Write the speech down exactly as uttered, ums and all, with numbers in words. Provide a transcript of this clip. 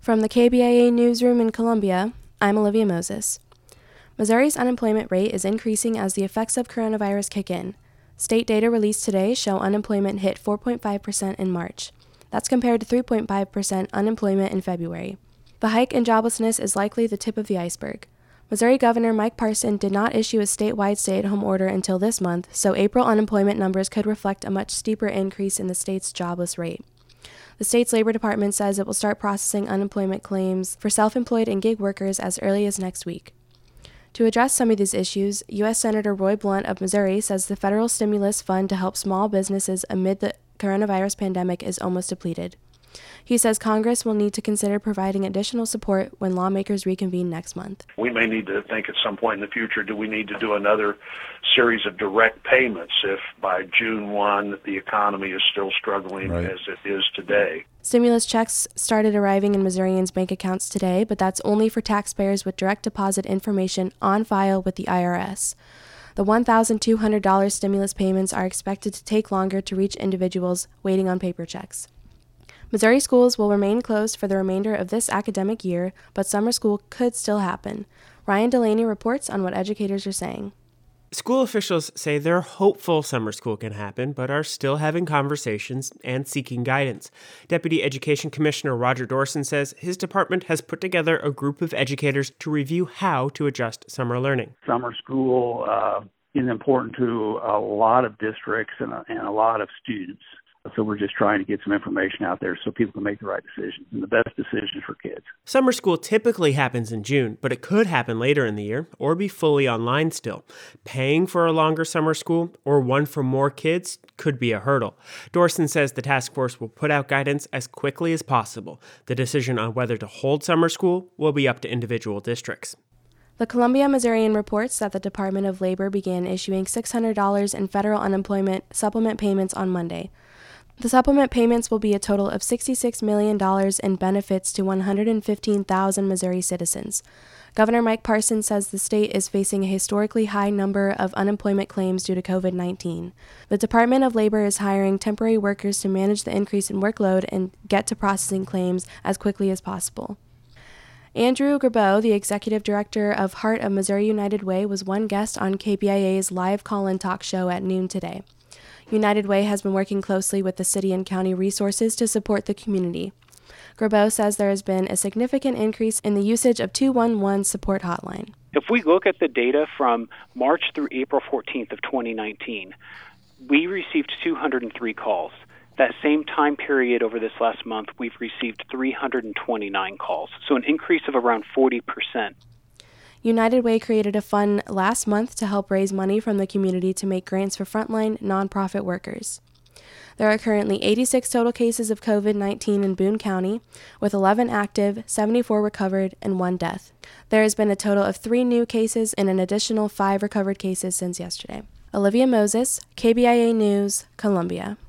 From the K B I A newsroom in Columbia, I'm Olivia Moses. Missouri's unemployment rate is increasing as the effects of coronavirus kick in. State data released today show unemployment hit four point five percent in March. That's compared to three point five percent unemployment in February. The hike in joblessness is likely the tip of the iceberg. Missouri Governor Mike Parson did not issue a statewide stay-at-home order until this month, so April unemployment numbers could reflect a much steeper increase in the state's jobless rate. The state's Labor Department says it will start processing unemployment claims for self-employed and gig workers as early as next week. To address some of these issues, U S Senator Roy Blunt of Missouri says the federal stimulus fund to help small businesses amid the coronavirus pandemic is almost depleted. He says Congress will need to consider providing additional support when lawmakers reconvene next month. We may need to think at some point in the future, do we need to do another series of direct payments if by June first the economy is still struggling right. as it is today? Stimulus checks started arriving in Missourians' bank accounts today, but that's only for taxpayers with direct deposit information on file with the I R S. The one thousand two hundred dollars stimulus payments are expected to take longer to reach individuals waiting on paper checks. Missouri schools will remain closed for the remainder of this academic year, but summer school could still happen. Ryan Delaney reports on what educators are saying. School officials say they're hopeful summer school can happen, but are still having conversations and seeking guidance. Deputy Education Commissioner Roger Dorson says his department has put together a group of educators to review how to adjust summer learning. Summer school uh, is important to a lot of districts and a, and a lot of students. So we're just trying to get some information out there so people can make the right decisions and the best decisions for kids. Summer school typically happens in June, but it could happen later in the year or be fully online still. Paying for a longer summer school or one for more kids could be a hurdle. Dorson says the task force will put out guidance as quickly as possible. The decision on whether to hold summer school will be up to individual districts. The Columbia Missourian reports that the Department of Labor began issuing six hundred dollars in federal unemployment supplement payments on Monday. The supplement payments will be a total of sixty-six million dollars in benefits to one hundred fifteen thousand Missouri citizens. Governor Mike Parson says the state is facing a historically high number of unemployment claims due to covid nineteen. The Department of Labor is hiring temporary workers to manage the increase in workload and get to processing claims as quickly as possible. Andrew Grabeau, the executive director of Heart of Missouri United Way, was one guest on K B I A's live call-in talk show at noon today. United Way has been working closely with the city and county resources to support the community. Grabeau says there has been a significant increase in the usage of two one one support hotline. If we look at the data from March through April fourteenth of twenty nineteen, we received two hundred three calls. That same time period over this last month, we've received three hundred twenty-nine calls, so an increase of around forty percent. United Way created a fund last month to help raise money from the community to make grants for frontline nonprofit workers. There are currently eighty-six total cases of covid nineteen in Boone County, with eleven active, seventy-four recovered, and one death. There has been a total of three new cases and an additional five recovered cases since yesterday. Olivia Moses, K B I A News, Columbia.